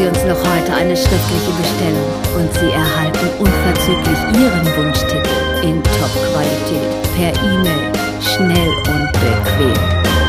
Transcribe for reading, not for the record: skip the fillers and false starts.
Sie uns noch heute eine schriftliche Bestellung und Sie erhalten unverzüglich Ihren Wunschtitel in Top-Qualität per E-Mail, schnell und bequem.